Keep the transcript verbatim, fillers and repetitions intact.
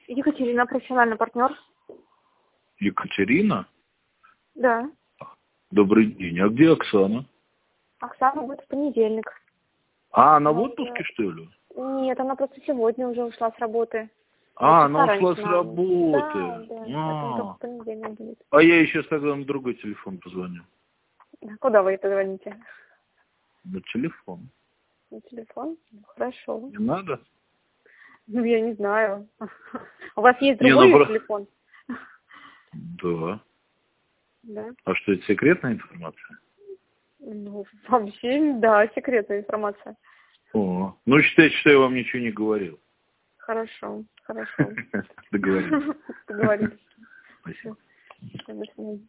Екатерина, профессиональный партнер. Екатерина? Да. Добрый день. А где Оксана? Оксана будет в понедельник. А, она в Ну, отпуске, да. что ли? Нет, она просто сегодня уже ушла с работы. А, Полчаса она ушла раньше с нам. работы. Да, да. Поэтому только А, в понедельник будет. а я ей сейчас тогда на другой телефон позвоню. Куда вы позвоните? На телефон. На телефон? Ну, хорошо. Не надо? Ну, я не знаю. У вас есть Не, другой ну, про- телефон? Да. Да. А что, это секретная информация? Ну, вообще, да, секретная информация. О, ну считайте, что я вам ничего не говорил. Хорошо, хорошо. Договорились. Договорились. Спасибо. До свидания.